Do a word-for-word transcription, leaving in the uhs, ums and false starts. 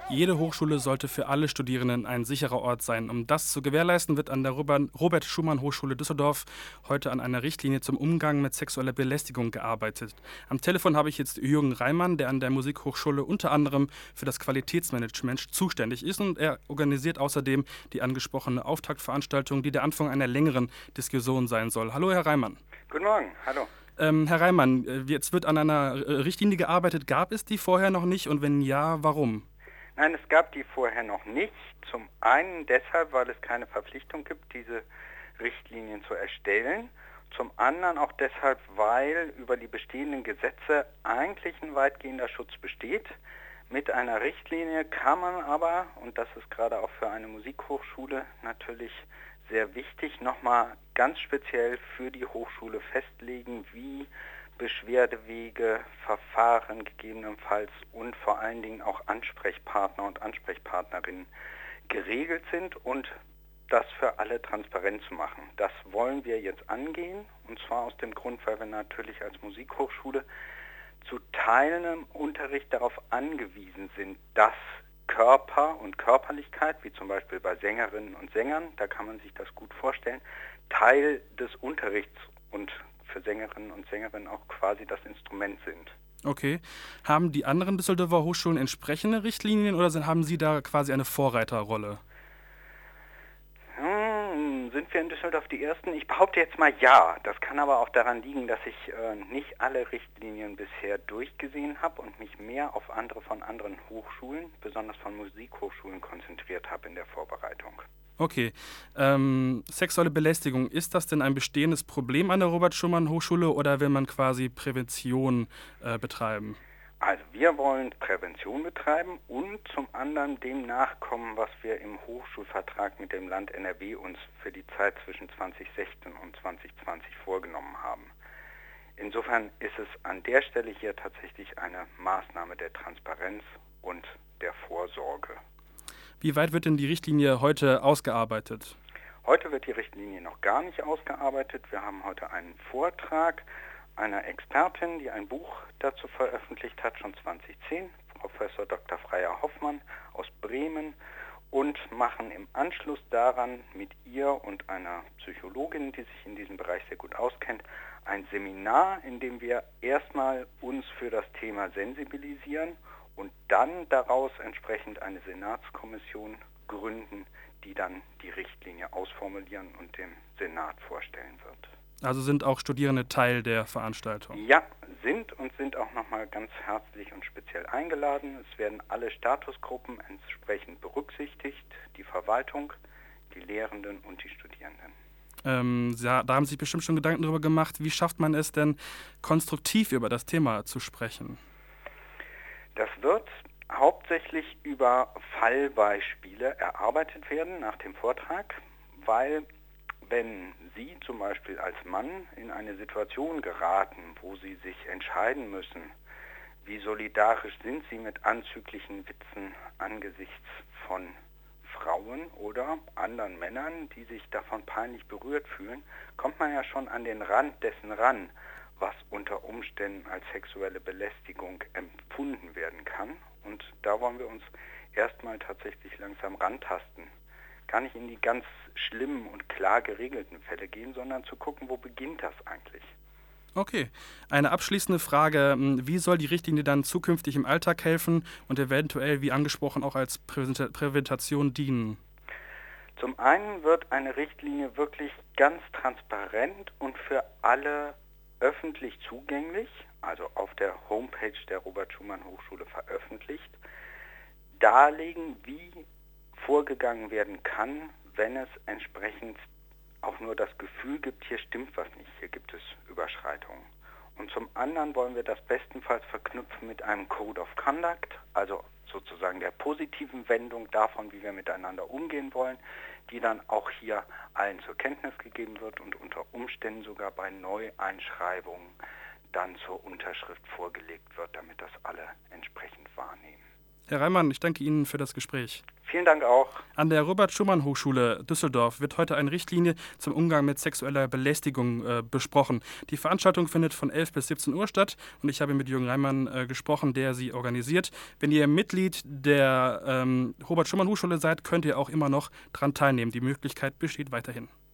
Jede Hochschule sollte für alle Studierenden ein sicherer Ort sein. Um das zu gewährleisten, wird an der Rober- Robert-Schumann-Hochschule Düsseldorf heute an einer Richtlinie zum Umgang mit sexueller Belästigung gearbeitet. Am Telefon habe ich jetzt Jürgen Reimann, der an der Musikhochschule unter anderem für das Qualitätsmanagement zuständig ist, und er organisiert außerdem die angesprochene Auftaktveranstaltung, die der Anfang einer längeren Diskussion sein soll. Hallo, Herr Reimann. Guten Morgen, hallo. Ähm, Herr Reimann, äh, jetzt wird an einer äh, Richtlinie gearbeitet. Gab es die vorher noch nicht, und wenn ja, warum? Nein, es gab die vorher noch nicht. Zum einen deshalb, weil es keine Verpflichtung gibt, diese Richtlinien zu erstellen. Zum anderen auch deshalb, weil über die bestehenden Gesetze eigentlich ein weitgehender Schutz besteht. Mit einer Richtlinie kann man aber, und das ist gerade auch für eine Musikhochschule natürlich sehr wichtig, nochmal ganz speziell für die Hochschule festlegen, wie Beschwerdewege, Verfahren gegebenenfalls und vor allen Dingen auch Ansprechpartner und Ansprechpartnerinnen geregelt sind und das für alle transparent zu machen. Das wollen wir jetzt angehen, und zwar aus dem Grund, weil wir natürlich als Musikhochschule zu Teilen im Unterricht darauf angewiesen sind, dass Körper und Körperlichkeit, wie zum Beispiel bei Sängerinnen und Sängern, da kann man sich das gut vorstellen, Teil des Unterrichts und für Sängerinnen und Sängerinnen auch quasi das Instrument sind. Okay. Haben die anderen Düsseldorfer Hochschulen entsprechende Richtlinien, oder sind, haben Sie da quasi eine Vorreiterrolle? Hm, sind wir in Düsseldorf die Ersten? Ich behaupte jetzt mal ja. Das kann aber auch daran liegen, dass ich äh, nicht alle Richtlinien bisher durchgesehen habe und mich mehr auf andere von anderen Hochschulen, besonders von Musikhochschulen, konzentriert habe in der Vorbereitung. Okay. Ähm, sexuelle Belästigung, ist das denn ein bestehendes Problem an der Robert-Schumann-Hochschule, oder will man quasi Prävention äh, betreiben? Also wir wollen Prävention betreiben und zum anderen dem nachkommen, was wir im Hochschulvertrag mit dem Land N R W uns für die Zeit zwischen zwanzig sechzehn und zwanzig zwanzig vorgenommen haben. Insofern ist es an der Stelle hier tatsächlich eine Maßnahme der Transparenz und der Vorsorge. Wie weit wird denn die Richtlinie heute ausgearbeitet? Heute wird die Richtlinie noch gar nicht ausgearbeitet. Wir haben heute einen Vortrag einer Expertin, die ein Buch dazu veröffentlicht hat, schon zwanzig zehn, Professor Doktor Freya Hoffmann aus Bremen, und machen im Anschluss daran mit ihr und einer Psychologin, die sich in diesem Bereich sehr gut auskennt, ein Seminar, in dem wir erstmal uns für das Thema sensibilisieren und dann daraus entsprechend eine Senatskommission gründen, die dann die Richtlinie ausformulieren und dem Senat vorstellen wird. Also sind auch Studierende Teil der Veranstaltung? Ja, sind und sind auch nochmal ganz herzlich und speziell eingeladen. Es werden alle Statusgruppen entsprechend berücksichtigt, die Verwaltung, die Lehrenden und die Studierenden. Ähm, ja, da haben Sie sich bestimmt schon Gedanken darüber gemacht, wie schafft man es denn, konstruktiv über das Thema zu sprechen? Das wird hauptsächlich über Fallbeispiele erarbeitet werden nach dem Vortrag, weil wenn Sie zum Beispiel als Mann in eine Situation geraten, wo Sie sich entscheiden müssen, wie solidarisch sind Sie mit anzüglichen Witzen angesichts von Frauen oder anderen Männern, die sich davon peinlich berührt fühlen, kommt man ja schon an den Rand dessen ran, was unter Umständen als sexuelle Belästigung empfunden werden kann. Und da wollen wir uns erstmal tatsächlich langsam rantasten. Gar nicht in die ganz schlimmen und klar geregelten Fälle gehen, sondern zu gucken, wo beginnt das eigentlich? Okay. Eine abschließende Frage. Wie soll die Richtlinie dann zukünftig im Alltag helfen und eventuell, wie angesprochen, auch als Präventa- Präventation dienen? Zum einen wird eine Richtlinie wirklich ganz transparent und für alle öffentlich zugänglich, also auf der Homepage der Robert-Schumann-Hochschule veröffentlicht, darlegen, wie vorgegangen werden kann, wenn es entsprechend auch nur das Gefühl gibt, hier stimmt was nicht, hier gibt es Überschreitungen. Und zum anderen wollen wir das bestenfalls verknüpfen mit einem Code of Conduct, also sozusagen der positiven Wendung davon, wie wir miteinander umgehen wollen, die dann auch hier allen zur Kenntnis gegeben wird und unter Umständen sogar bei Neueinschreibungen dann zur Unterschrift vorgelegt wird, damit das alle entsprechend wahrnehmen. Herr Reimann, ich danke Ihnen für das Gespräch. Vielen Dank auch. An der Robert-Schumann-Hochschule Düsseldorf wird heute eine Richtlinie zum Umgang mit sexueller Belästigung äh, besprochen. Die Veranstaltung findet von elf bis siebzehn Uhr statt und ich habe mit Jürgen Reimann äh, gesprochen, der sie organisiert. Wenn ihr Mitglied der ähm, Robert-Schumann-Hochschule seid, könnt ihr auch immer noch daran teilnehmen. Die Möglichkeit besteht weiterhin.